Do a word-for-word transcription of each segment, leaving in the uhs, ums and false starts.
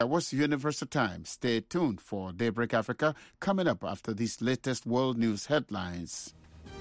That was Universal Time. Stay tuned for Daybreak Africa coming up after these latest world news headlines.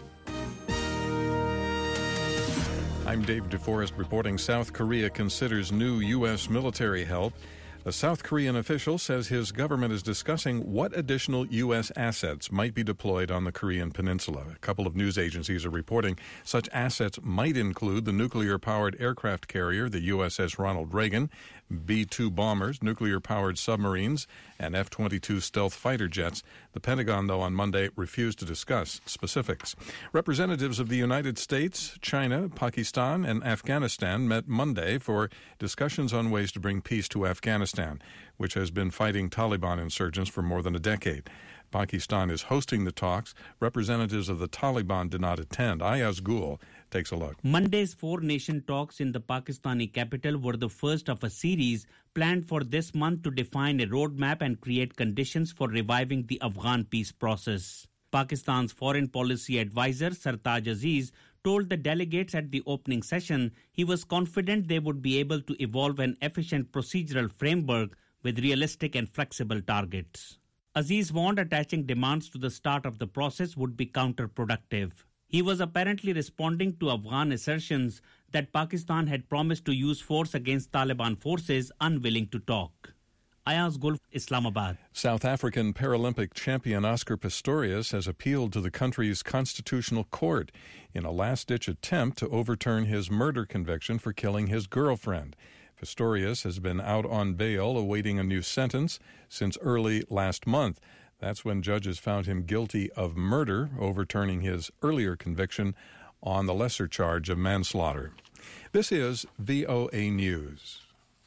I'm Dave DeForest reporting South Korea considers new U S military help. A South Korean official says his government is discussing what additional U S assets might be deployed on the Korean peninsula. A couple of news agencies are reporting such assets might include the nuclear-powered aircraft carrier, the U S S Ronald Reagan, B two bombers, nuclear-powered submarines, and F twenty-two stealth fighter jets. The Pentagon, though, on Monday refused to discuss specifics. Representatives of the United States, China, Pakistan, and Afghanistan met Monday for discussions on ways to bring peace to Afghanistan, which has been fighting Taliban insurgents for more than a decade. Pakistan is hosting the talks. Representatives of the Taliban did not attend. Ayaz Gul takes a look. Monday's four-nation talks in the Pakistani capital were the first of a series planned for this month to define a roadmap and create conditions for reviving the Afghan peace process. Pakistan's foreign policy advisor Sartaj Aziz told the delegates at the opening session he was confident they would be able to evolve an efficient procedural framework with realistic and flexible targets. Aziz warned attaching demands to the start of the process would be counterproductive. He was apparently responding to Afghan assertions that Pakistan had promised to use force against Taliban forces unwilling to talk. Ayaz Gul, Islamabad. South African Paralympic champion Oscar Pistorius has appealed to the country's constitutional court in a last-ditch attempt to overturn his murder conviction for killing his girlfriend. Pistorius has been out on bail awaiting a new sentence since early last month. That's when judges found him guilty of murder, overturning his earlier conviction on the lesser charge of manslaughter. This is V O A News.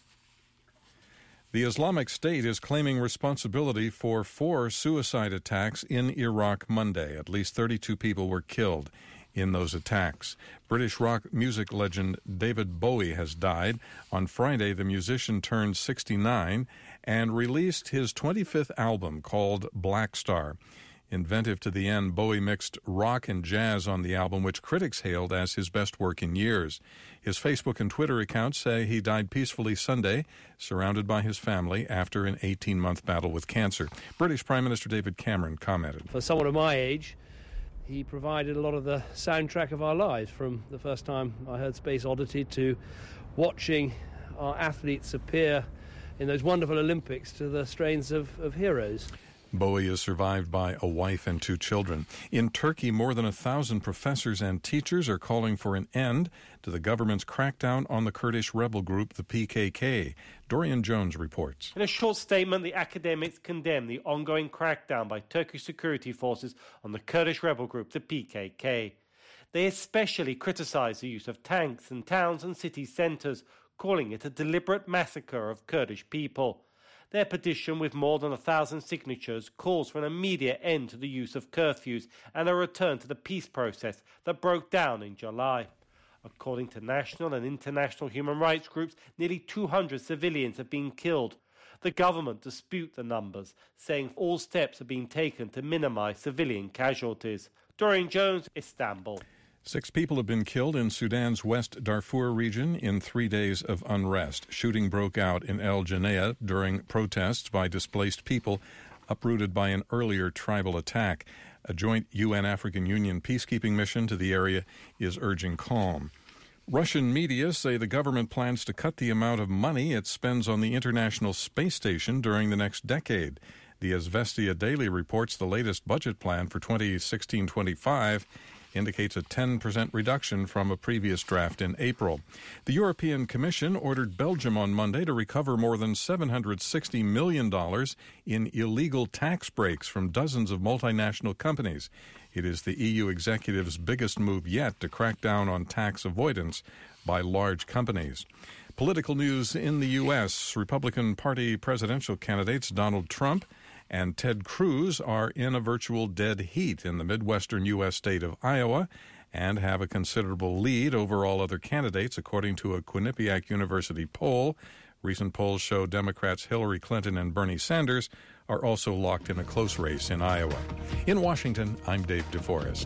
The Islamic State is claiming responsibility for four suicide attacks in Iraq Monday. At least thirty-two people were killed in those attacks. British rock music legend David Bowie has died. On Friday, the musician turned sixty-nine and released his twenty-fifth album called Black Star. Inventive to the end, Bowie mixed rock and jazz on the album, which critics hailed as his best work in years. His Facebook and Twitter accounts say he died peacefully Sunday, surrounded by his family after an eighteen-month battle with cancer. British Prime Minister David Cameron commented. For someone of my age, he provided a lot of the soundtrack of our lives, from the first time I heard Space Oddity to watching our athletes appear in those wonderful Olympics to the strains of, of Heroes. Bowie is survived by a wife and two children. In Turkey, more than a thousand professors and teachers are calling for an end to the government's crackdown on the Kurdish rebel group, the P K K. Dorian Jones reports. In a short statement, the academics condemn the ongoing crackdown by Turkish security forces on the Kurdish rebel group, the P K K. They especially criticize the use of tanks in towns and city centres, calling it a deliberate massacre of Kurdish people. Their petition, with more than a thousand signatures, calls for an immediate end to the use of curfews and a return to the peace process that broke down in July. According to national and international human rights groups, nearly two hundred civilians have been killed. The government dispute the numbers, saying all steps are being taken to minimize civilian casualties. Dorian Jones, Istanbul. Six people have been killed in Sudan's West Darfur region in three days of unrest. Shooting broke out in El Geneia during protests by displaced people uprooted by an earlier tribal attack. A joint U N African Union peacekeeping mission to the area is urging calm. Russian media say the government plans to cut the amount of money it spends on the International Space Station during the next decade. The Izvestia Daily reports the latest budget plan for twenty sixteen twenty-five indicates a ten percent reduction from a previous draft in April. The European Commission ordered Belgium on Monday to recover more than seven hundred sixty million dollars in illegal tax breaks from dozens of multinational companies. It is the E U executive's biggest move yet to crack down on tax avoidance by large companies. Political news in the U S. Republican Party presidential candidates Donald Trump and Ted Cruz are in a virtual dead heat in the Midwestern U S state of Iowa and have a considerable lead over all other candidates, according to a Quinnipiac University poll. Recent polls show Democrats Hillary Clinton and Bernie Sanders are also locked in a close race in Iowa. In Washington, I'm Dave DeForest.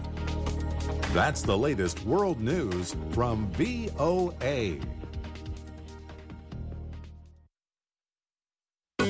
That's the latest world news from V O A.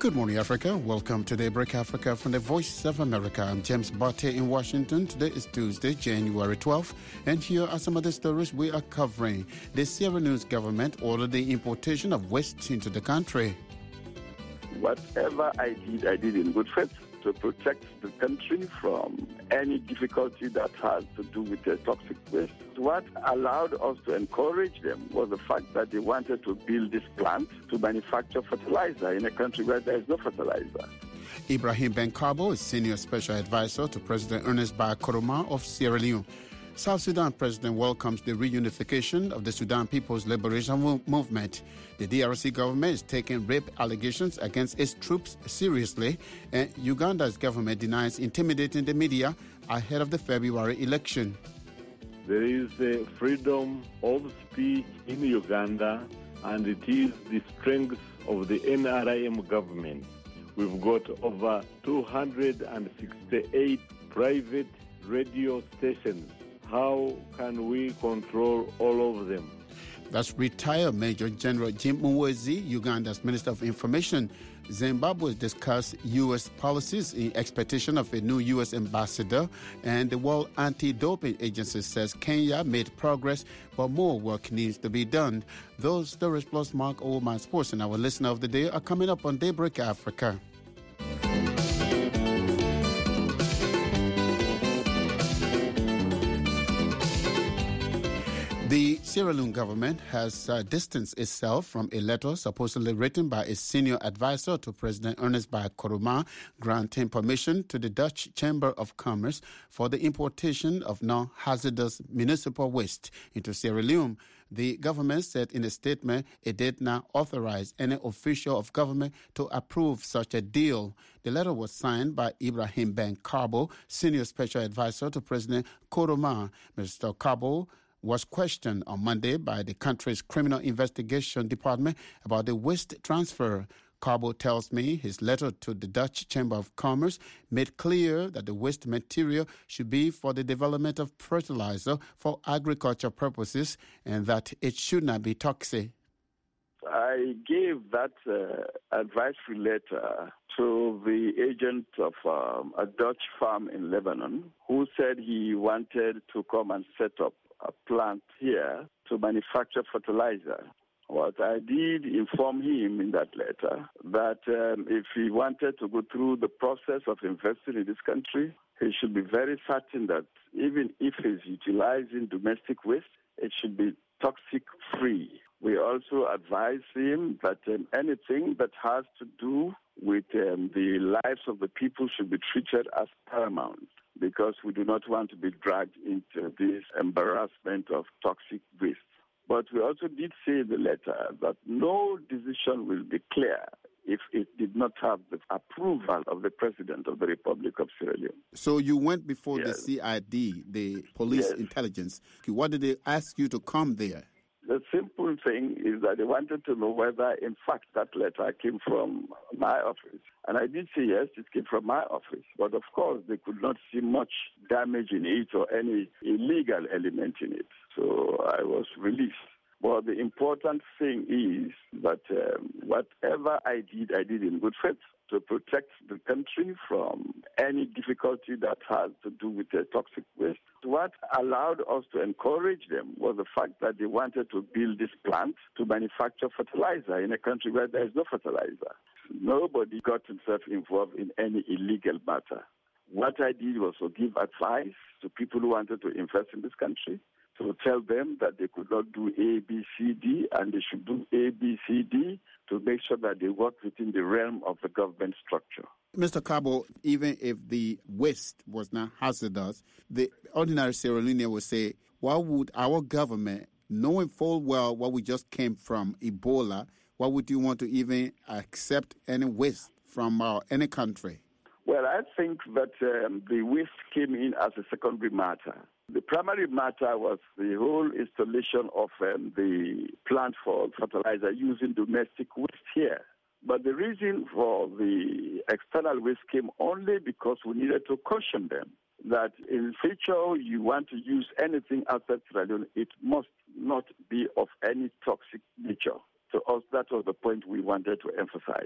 Good morning, Africa. Welcome to Daybreak Africa from the Voice of America. I'm James Barty in Washington. Today is Tuesday, January twelfth, and here are some of the stories we are covering. The Sierra Leone government ordered the importation of waste into the country. Whatever I did, I did in good faith to protect the country from any difficulty that has to do with the toxic waste. What allowed us to encourage them was the fact that they wanted to build this plant to manufacture fertilizer in a country where there is no fertilizer. Ibrahim Ben Carbo is Senior Special Advisor to President Ernest Bai Koroma of Sierra Leone. South Sudan President welcomes the reunification of the Sudan People's Liberation Movement. The D R C government is taking rape allegations against its troops seriously, and Uganda's government denies intimidating the media ahead of the February election. There is a freedom of speech in Uganda, and it is the strength of the N R I M government. We've got over two hundred sixty-eight private radio stations. How can we control all of them? That's retired Major General Jim Muhwezi, Uganda's Minister of Information. Zimbabwe discussed U S policies in expectation of a new U S ambassador, and the World Anti-Doping Agency says Kenya made progress, but more work needs to be done. Those stories plus Mark Oldman Sports and our listener of the day are coming up on Daybreak Africa. The Sierra Leone government has uh, distanced itself from a letter supposedly written by a senior advisor to President Ernest Bai Koroma granting permission to the Dutch Chamber of Commerce for the importation of non-hazardous municipal waste into Sierra Leone. The government said in a statement it did not authorize any official of government to approve such a deal. The letter was signed by Ibrahim Ben Carbo, Senior Special Advisor to President Koroma. Mister Carbo was questioned on Monday by the country's Criminal Investigation Department about the waste transfer. Carbo tells me his letter to the Dutch Chamber of Commerce made clear that the waste material should be for the development of fertilizer for agriculture purposes and that it should not be toxic. I gave that uh, advisory letter to the agent of um, a Dutch farm in Lebanon who said he wanted to come and set up a plant here to manufacture fertilizer. What I did inform him in that letter that um, if he wanted to go through the process of investing in this country, he should be very certain that even if he's utilizing domestic waste, it should be toxic-free. We also advise him that um, anything that has to do with um, the lives of the people should be treated as paramount, because we do not want to be dragged into this embarrassment of toxic waste. But we also did say in the letter that no decision will be clear if it did not have the approval of the President of the Republic of Sierra Leone. So you went before yes. the C I D, the police yes. intelligence. What did they ask you to come there? The simple thing is that they wanted to know whether, in fact, that letter came from my office. And I did say, yes, it came from my office. But, of course, they could not see much damage in it or any illegal element in it. So I was released. But the important thing is that um, whatever I did, I did in good faith to protect the country from any difficulty that has to do with the toxic waste. What allowed us to encourage them was the fact that they wanted to build this plant to manufacture fertilizer in a country where there is no fertilizer. Nobody got himself involved in any illegal matter. What I did was to give advice to people who wanted to invest in this country, to tell them that they could not do A, B, C, D, and they should do A, B, C, D to make sure that they work within the realm of the government structure. Mister Carbo, even if the waste was not hazardous, the ordinary Sierra Leonean would say, why would our government, knowing full well what we just came from, Ebola, why would you want to even accept any waste from uh, any country? Well, I think that um, the waste came in as a secondary matter. The primary matter was the whole installation of um, the plant for fertilizer using domestic waste here. But the reason for the external waste came only because we needed to caution them that in future you want to use anything outside Sierra Leone, it must not be of any toxic nature. To us, that was the point we wanted to emphasize.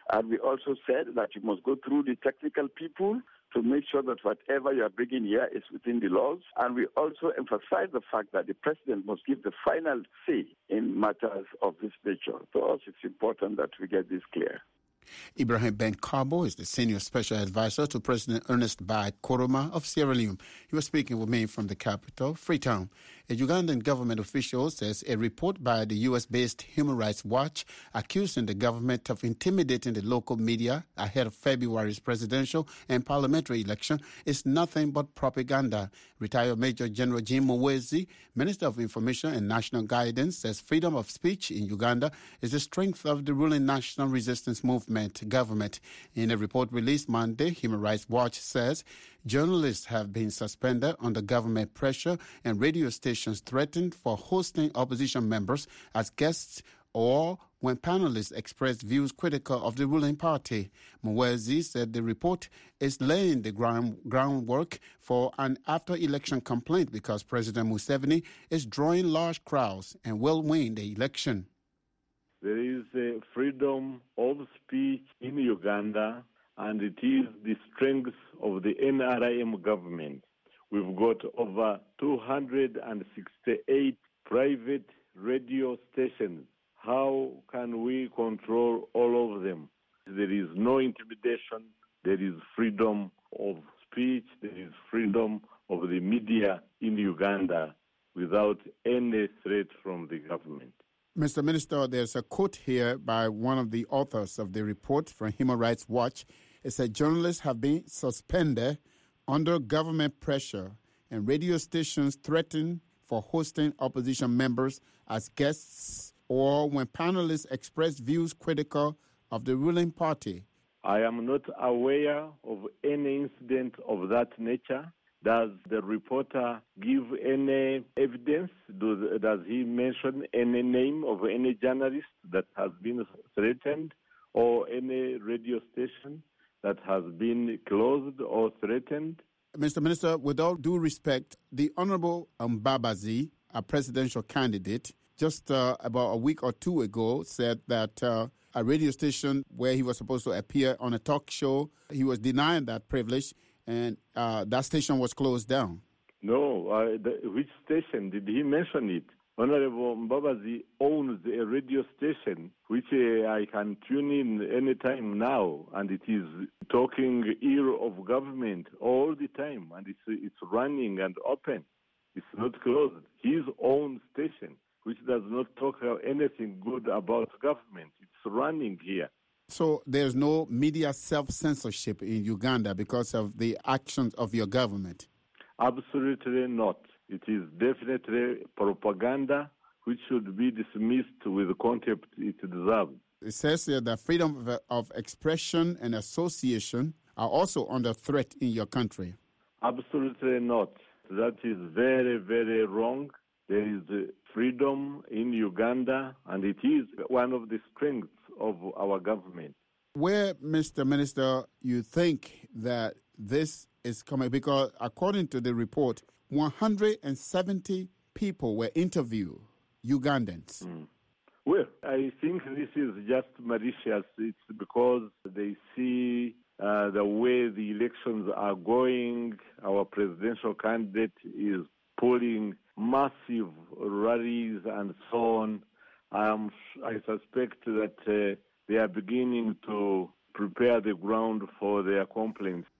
And we also said that you must go through the technical people to make sure that whatever you are bringing here is within the laws. And we also emphasize the fact that the president must give the final say in matters of this nature. To us, it's important that we get this clear. Ibrahim Ben Carbo is the senior special advisor to President Ernest Bai Koroma of Sierra Leone. He was speaking with me from the capital, Freetown. A Ugandan government official says a report by the U S-based Human Rights Watch accusing the government of intimidating the local media ahead of February's presidential and parliamentary election is nothing but propaganda. Retired Major General Jim Muhwezi, Minister of Information and National Guidance, says freedom of speech in Uganda is the strength of the ruling National Resistance Movement government. In a report released Monday, Human Rights Watch says journalists have been suspended under government pressure and radio stations threatened for hosting opposition members as guests or when panelists expressed views critical of the ruling party. Muhwezi said the report is laying the ground, groundwork for an after-election complaint because President Museveni is drawing large crowds and will win the election. There is a freedom of speech in Uganda, and it is the strength of the N R I M government. We've got over two hundred sixty-eight private radio stations. How can we control all of them? There is no intimidation. There is freedom of speech. There is freedom of the media in Uganda without any threat from the government. Mister Minister, there's a quote here by one of the authors of the report from Human Rights Watch. It said journalists have been suspended under government pressure and radio stations threatened for hosting opposition members as guests or when panelists express views critical of the ruling party. I am not aware of any incident of that nature. Does the reporter give any evidence? Does, does he mention any name of any journalist that has been threatened or any radio station that has been closed or threatened? Mister Minister, with all due respect, the Honorable Mbabazi, a presidential candidate, just uh, about a week or two ago said that uh, a radio station where he was supposed to appear on a talk show, he was denied that privilege, and uh, that station was closed down. No, uh, the, which station? Did he mention it? Honorable Mbabazi owns a radio station which uh, I can tune in anytime now, and it is talking ear of government all the time, and it's, it's running and open. It's not closed. His own station, which does not talk anything good about government. It's running here. So there's no media self-censorship in Uganda because of the actions of your government? Absolutely not. It is definitely propaganda which should be dismissed with the contempt it deserves. It says here that freedom of, of expression and association are also under threat in your country. Absolutely not. That is very, very wrong. There is freedom in Uganda, and it is one of the strengths of our government. Where, Mister Minister, you think that this is coming? Because according to the report, one hundred seventy people were interviewed, Ugandans. Mm. Well, I think this is just malicious. It's because they see uh, the way the elections are going. Our presidential candidate is pulling massive rallies and so on. Um, I suspect that uh, they are beginning to prepare the ground for their complaints.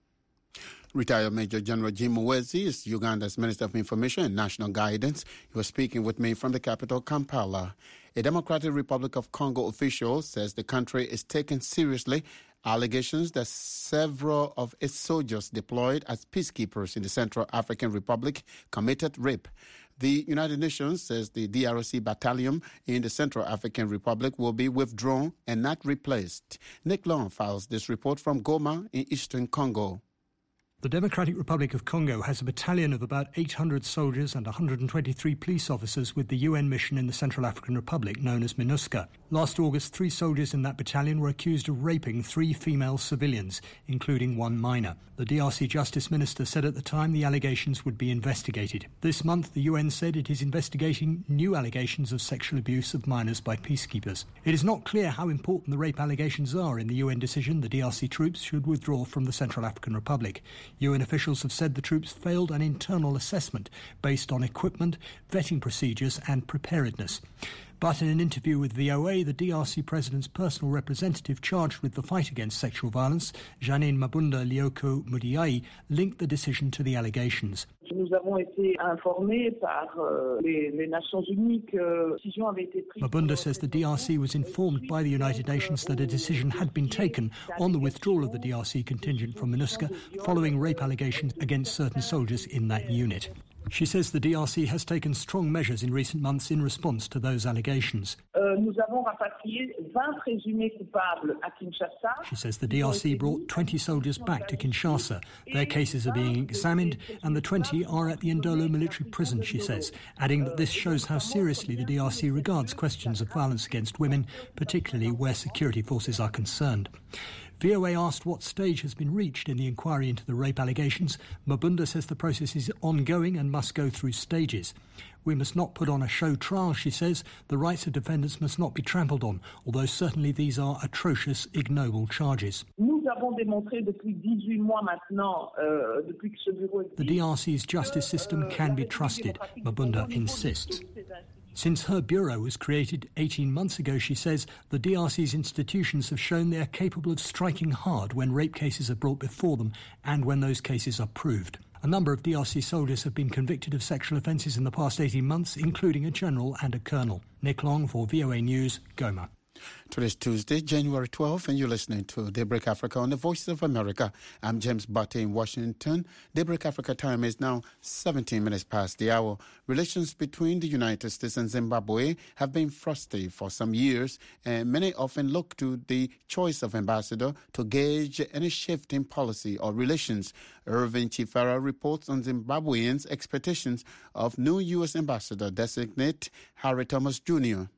Retired Major General Jim Muhwezi is Uganda's Minister of Information and National Guidance. He was speaking with me from the capital, Kampala. A Democratic Republic of Congo official says the country is taking seriously allegations that several of its soldiers deployed as peacekeepers in the Central African Republic committed rape. The United Nations says the D R C battalion in the Central African Republic will be withdrawn and not replaced. Nick Long files this report from Goma in eastern Congo. The Democratic Republic of Congo has a battalion of about eight hundred soldiers and one hundred twenty-three police officers with the U N mission in the Central African Republic known as MINUSCA. Last August, three soldiers in that battalion were accused of raping three female civilians, including one minor. The D R C Justice Minister said at the time the allegations would be investigated. This month, the U N said it is investigating new allegations of sexual abuse of minors by peacekeepers. It is not clear how important the rape allegations are in the U N decision the D R C troops should withdraw from the Central African Republic. U N officials have said the troops failed an internal assessment based on equipment, vetting procedures and preparedness. But in an interview with V O A, the D R C president's personal representative charged with the fight against sexual violence, Janine Mabunda Lioko Mudiai, linked the decision to the allegations. Mabunda says the D R C was informed by the United Nations that a decision had been taken on the withdrawal of the D R C contingent from MINUSCA following rape allegations against certain soldiers in that unit. She says the D R C has taken strong measures in recent months in response to those allegations. She says the D R C brought twenty soldiers back to Kinshasa. Their cases are being examined and the twenty are at the Ndolo military prison, she says, adding that this shows how seriously the D R C regards questions of violence against women, particularly where security forces are concerned. V O A asked what stage has been reached in the inquiry into the rape allegations. Mabunda says the process is ongoing and must go through stages. We must not put on a show trial, she says. The rights of defendants must not be trampled on, although certainly these are atrocious, ignoble charges. The D R C's justice system can be trusted, Mabunda insists. Since her bureau was created eighteen months ago, she says, the D R C's institutions have shown they are capable of striking hard when rape cases are brought before them and when those cases are proved. A number of D R C soldiers have been convicted of sexual offences in the past eighteen months, including a general and a colonel. Nick Long for V O A News, Goma. Today's Tuesday, January twelfth, and you're listening to Daybreak Africa on the Voice of America. I'm James Butte in Washington. Daybreak Africa time is now seventeen minutes past the hour. Relations between the United States and Zimbabwe have been frosty for some years, and many often look to the choice of ambassador to gauge any shift in policy or relations. Irvin Chifara reports on Zimbabweans' expectations of new U S ambassador designate Harry Thomas Junior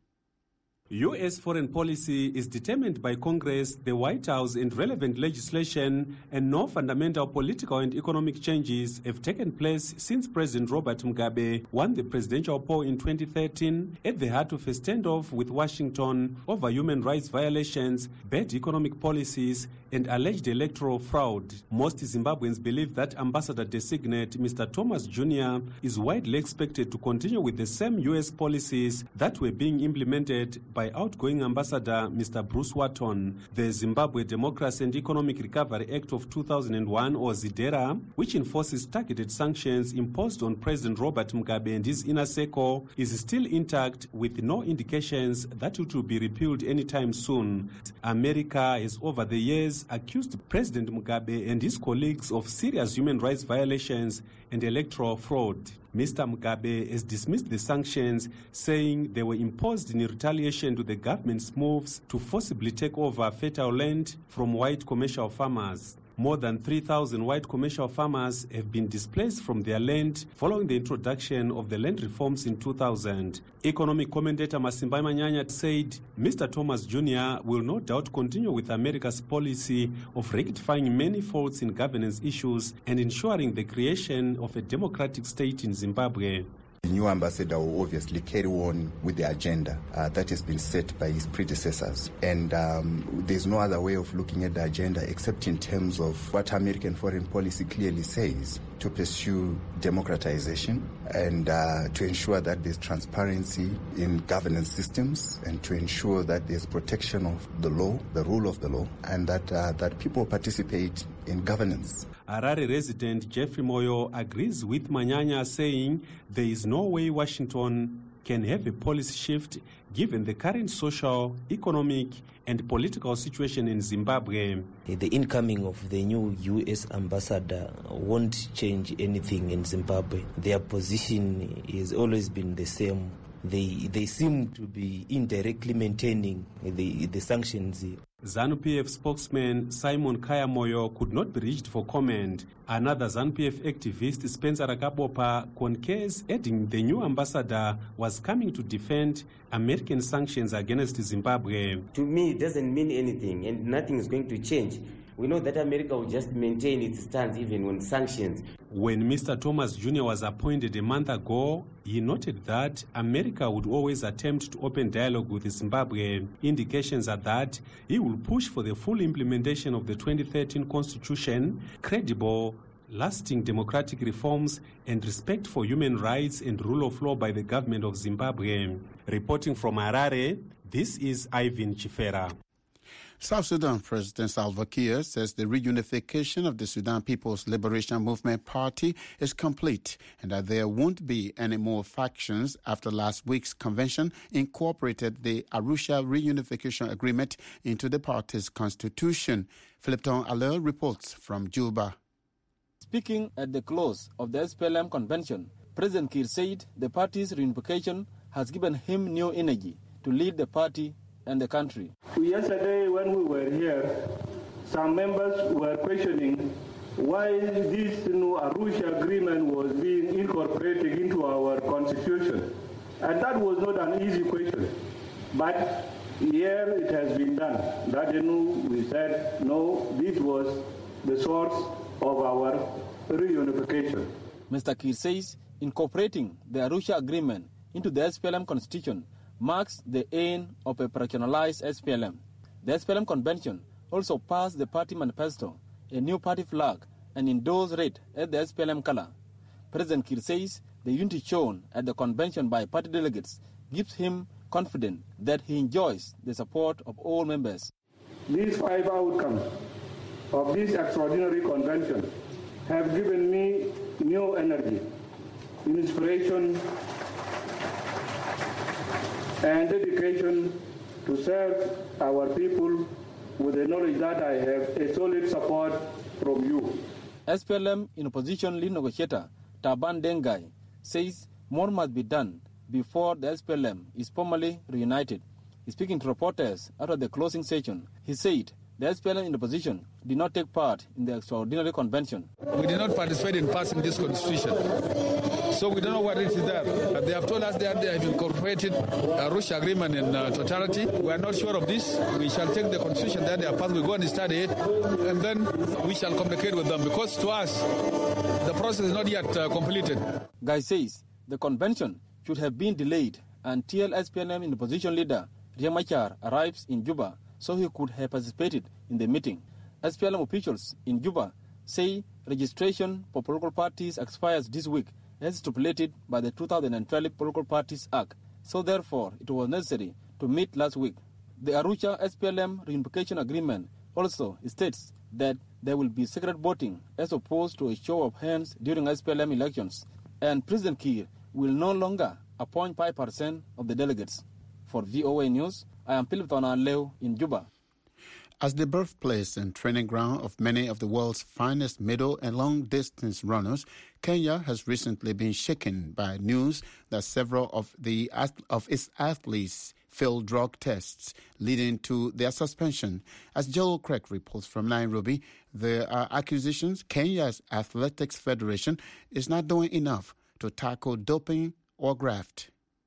U S foreign policy is determined by Congress, the White House, and relevant legislation, and no fundamental political and economic changes have taken place since President Robert Mugabe won the presidential poll in twenty thirteen at the heart of a standoff with Washington over human rights violations, bad economic policies, and alleged electoral fraud. Most Zimbabweans believe that Ambassador designate Mister Thomas Junior is widely expected to continue with the same U S policies that were being implemented by outgoing Ambassador Mister Bruce Watton. The Zimbabwe Democracy and Economic Recovery Act of two thousand one, or ZIDERA, which enforces targeted sanctions imposed on President Robert Mugabe and his inner circle, is still intact with no indications that it will be repealed anytime soon. America has over the years accused President Mugabe and his colleagues of serious human rights violations and electoral fraud. Mister Mugabe has dismissed the sanctions, saying they were imposed in retaliation to the government's moves to forcibly take over fertile land from white commercial farmers. More than three thousand white commercial farmers have been displaced from their land following the introduction of the land reforms in two thousand. Economic commentator Masimbai Manyanya said Mister Thomas Junior will no doubt continue with America's policy of rectifying many faults in governance issues and ensuring the creation of a democratic state in Zimbabwe. The new ambassador will obviously carry on with the agenda uh, that has been set by his predecessors. And um, there's no other way of looking at the agenda except in terms of what American foreign policy clearly says, to pursue democratization and uh, to ensure that there's transparency in governance systems and to ensure that there's protection of the law, the rule of the law, and that, uh, that people participate in governance. Harare resident Jeffrey Moyo agrees with Manyanya, saying there is no way Washington can have a policy shift given the current social, economic, and political situation in Zimbabwe. The incoming of the new U S ambassador won't change anything in Zimbabwe. Their position has always been the same. they they seem to be indirectly maintaining the, the sanctions. ZANU-P F spokesman Simon Kayamoyo could not be reached for comment. Another ZANU-P F activist, Spencer Rakabopa, concurs, adding the new ambassador was coming to defend American sanctions against Zimbabwe. To me, it doesn't mean anything, and nothing is going to change. We know that America will just maintain its stance even on sanctions. When Mister Thomas Junior was appointed a month ago, he noted that America would always attempt to open dialogue with Zimbabwe. Indications are that he will push for the full implementation of the twenty thirteen constitution, credible, lasting democratic reforms, and respect for human rights and rule of law by the government of Zimbabwe. Reporting from Harare, this is Ivan Chifera. South Sudan President Salva Kiir says the reunification of the Sudan People's Liberation Movement Party is complete and that there won't be any more factions after last week's convention incorporated the Arusha Reunification Agreement into the party's constitution. Philipton Aller reports from Juba. Speaking at the close of the S P L M convention, President Kiir said the party's reunification has given him new energy to lead the party and the country. Yesterday when we were here, some members were questioning why this new Arusha agreement was being incorporated into our constitution. And that was not an easy question. But here it has been done. That you know, we said, no, this was the source of our reunification. Mister Kiir says incorporating the Arusha agreement into the S P L M constitution marks the end of a operationalized S P L M. The S P L M convention also passed the party manifesto, a new party flag, and endorsed red as the S P L M color. President Kiir says the unity shown at the convention by party delegates gives him confidence that he enjoys the support of all members. These five outcomes of this extraordinary convention have given me new energy, inspiration, and dedication to serve our people with the knowledge that I have a solid support from you. S P L M in opposition lead negotiator Taban Dengai says more must be done before the S P L M is formally reunited. Speaking to reporters after the closing session, he said the S P L M in opposition did not take part in the extraordinary convention. We did not participate in passing this constitution. So we don't know what it is there. But they have told us that they have incorporated a Arusha agreement in uh, totality. We are not sure of this. We shall take the constitution that they have passed. We go and study it, and then we shall communicate with them. Because to us, the process is not yet uh, completed. Guy says the convention should have been delayed until S P L M in opposition leader Riek Machar arrives in Juba so he could have participated in the meeting. S P L M officials in Juba say registration for political parties expires this week as stipulated by the two thousand twelve Political Parties Act. So therefore, it was necessary to meet last week. The Arusha S P L M reunification agreement also states that there will be secret voting as opposed to a show of hands during S P L M elections. And President Kiir will no longer appoint five percent of the delegates. For V O A News, I am Philip Tonaleu in Juba. As the birthplace and training ground of many of the world's finest middle and long-distance runners, Kenya has recently been shaken by news that several of the of its athletes failed drug tests, leading to their suspension. As Joel Craig reports from Nairobi, there are accusations Kenya's Athletics Federation is not doing enough to tackle doping or graft.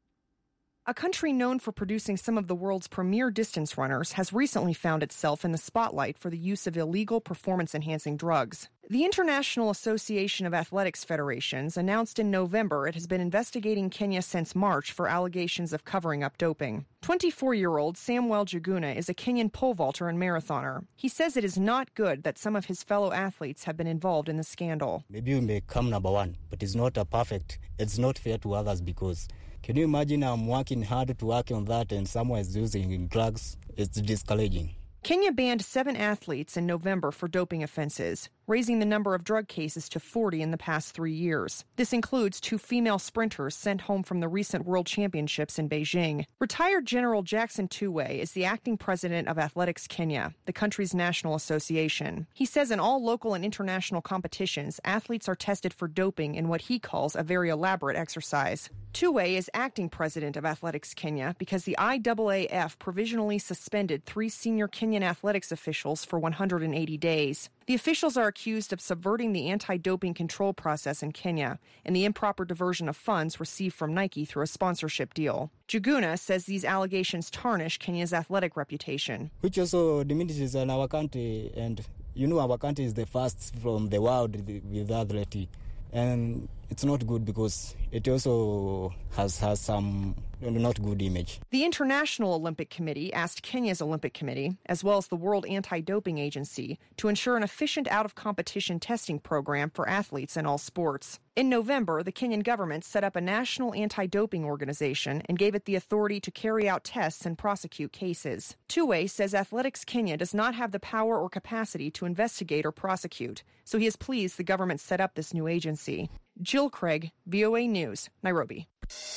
A country known for producing some of the world's premier distance runners has recently found itself in the spotlight for the use of illegal performance-enhancing drugs. The International Association of Athletics Federations announced in November it has been investigating Kenya since March for allegations of covering up doping. twenty-four-year-old Samuel Juguna is a Kenyan pole vaulter and marathoner. He says it is not good that some of his fellow athletes have been involved in the scandal. Maybe we may come number one, but it's not a perfect. It's not fair to others because can you imagine I'm working hard to work on that and someone is using drugs? It's discouraging. Kenya banned seven athletes in November for doping offenses. raising the number of drug cases to forty in the past three years. This includes two female sprinters sent home from the recent World Championships in Beijing. Retired General Jackson Tuwei is the acting president of Athletics Kenya, the country's national association. He says in all local and international competitions, athletes are tested for doping in what he calls a very elaborate exercise. Tuwei is acting president of Athletics Kenya because the I A A F provisionally suspended three senior Kenyan athletics officials for one hundred eighty days. The officials are accused of subverting the anti-doping control process in Kenya and the improper diversion of funds received from Nike through a sponsorship deal. Juguna says these allegations tarnish Kenya's athletic reputation. Which also diminishes in our country, and you know our country is the first from the world with athletics. And it's not good because it also has, has some not good image. The International Olympic Committee asked Kenya's Olympic Committee, as well as the World Anti-Doping Agency, to ensure an efficient out-of-competition testing program for athletes in all sports. In November, the Kenyan government set up a national anti-doping organization and gave it the authority to carry out tests and prosecute cases. Tuwei says Athletics Kenya does not have the power or capacity to investigate or prosecute, so he is pleased the government set up this new agency. Jill Craig, V O A News, Nairobi.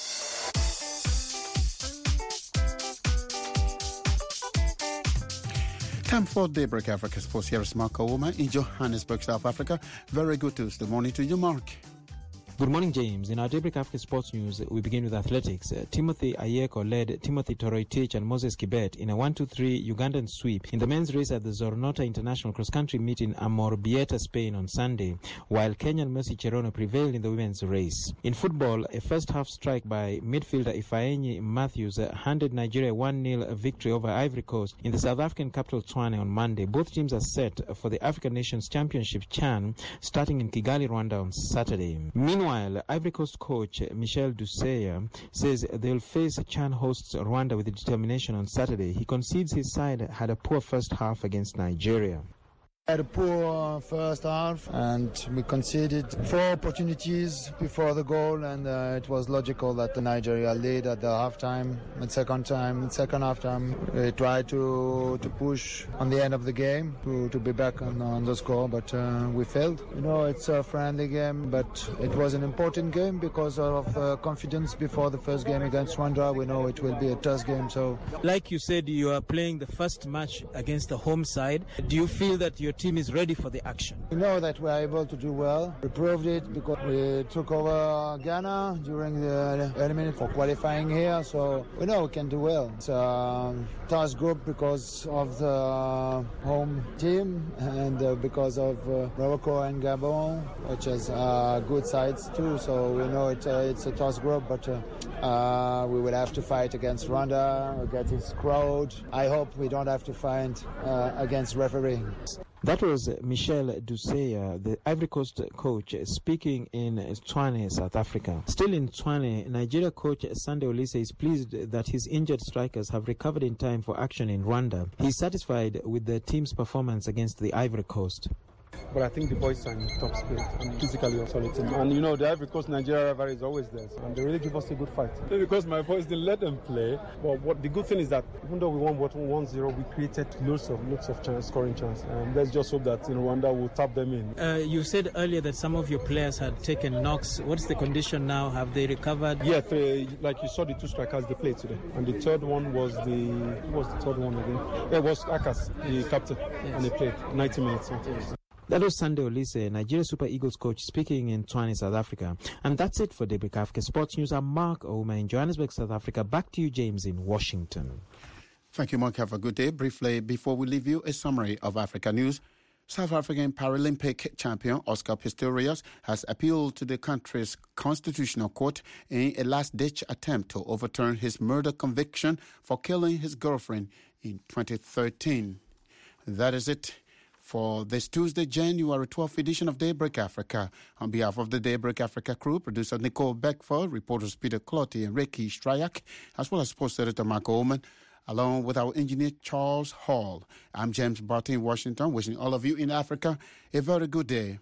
Time for Daybreak Africa Sports. Here is Mark Owoma in Johannesburg, South Africa. Very good Tuesday morning to you, Mark. Good morning, James. In our Daybreak Africa Sports News, we begin with athletics. Uh, Timothy Ayeko led Timothy Toroitich and Moses Kibet in a one two three Ugandan sweep in the men's race at the Zornota International Cross-Country Meet in Amorebieta, Spain on Sunday, while Kenyan Mercy Cherono prevailed in the women's race. In football, a first-half strike by midfielder Ifeanyi Matthews uh, handed Nigeria a one nil victory over Ivory Coast in the South African capital Tshwane on Monday. Both teams are set for the African Nations Championship CHAN starting in Kigali, Rwanda on Saturday. Meanwhile, Meanwhile, Ivory Coast coach Michel Duseya says they'll face CHAN hosts Rwanda with determination on Saturday. He concedes his side had a poor first half against Nigeria. Had a poor first half and we conceded four opportunities before the goal, and uh, it was logical that the Nigeria lead at the halftime. And second time, second halftime, we tried to to push on the end of the game to, to be back on, on the score, but uh, we failed. You know, it's a friendly game, but it was an important game because of uh, confidence before the first game against Rwanda. We know it will be a tough game. So, like you said, you are playing the first match against the home side. Do you feel that your team is ready for the action? We know that we are able to do well. We proved it because we took over Ghana during the early minute for qualifying here, so we know we can do well. It's a tough group because of the home team and uh, because of uh, Morocco and Gabon, which has uh, good sides too, so we know it, uh, it's a tough group, but uh, uh, we will have to fight against Rwanda, against this crowd. I hope we don't have to fight uh, against refereeing. That was Michel Duseya, the Ivory Coast coach, speaking in Tshwane, South Africa. Still in Tshwane, Nigeria coach Sunday Olise is pleased that his injured strikers have recovered in time for action in Rwanda. He's satisfied with the team's performance against the Ivory Coast. But I think the boys are in top spirit and physically a solid team. And you know, the Ivory Coast Nigeria rivalry is always there, so, and they really give us a good fight. Because my boys didn't let them play. But what the good thing is that even though we won one zero, we created loads of loads of chance, scoring chance. And let's just hope that in Rwanda will tap them in. Uh, you said earlier that some of your players had taken knocks. What's the condition now? Have they recovered? Yeah, three, like you saw the two strikers they played today, and the third one was the who was the third one again? Yeah, it was Akas, the captain, yes. And they played ninety minutes. Yes. That was Sunday Olise, Nigeria Super Eagles coach, speaking in Tshwane, South Africa. And that's it for Daybreak Africa Sports News. I'm Mark Owoma in Johannesburg, South Africa. Back to you, James, in Washington. Thank you, Mark. Have a good day. Briefly, before we leave you, a summary of Africa news. South African Paralympic champion Oscar Pistorius has appealed to the country's constitutional court in a last-ditch attempt to overturn his murder conviction for killing his girlfriend in twenty thirteen. That is it for this Tuesday, January twelfth edition of Daybreak Africa. On behalf of the Daybreak Africa crew, producer Nicole Beckford, reporters Peter Clotty and Ricky Stryak, as well as sports editor Mark Oman, along with our engineer Charles Hall. I'm James Barty in Washington, wishing all of you in Africa a very good day.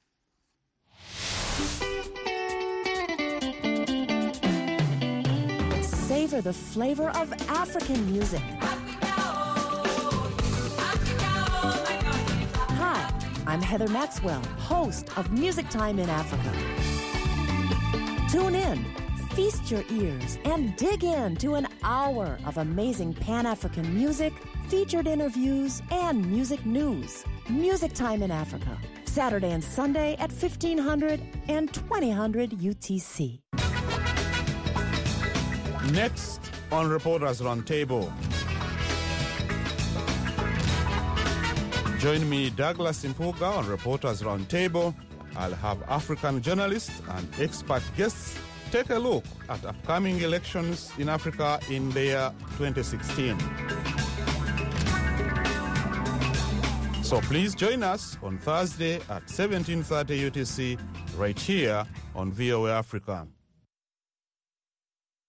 Savor the flavor of African music. I'm Heather Maxwell, host of Music Time in Africa. Tune in, feast your ears, and dig into an hour of amazing Pan-African music, featured interviews, and music news. Music Time in Africa, Saturday and Sunday at fifteen hundred and twenty hundred U T C. Next on Reporters Roundtable. Join me, Douglas Impuga, on Reporters Roundtable. I'll have African journalists and expert guests take a look at upcoming elections in Africa in the year twenty sixteen. So please join us on Thursday at seventeen thirty U T C right here on V O A Africa.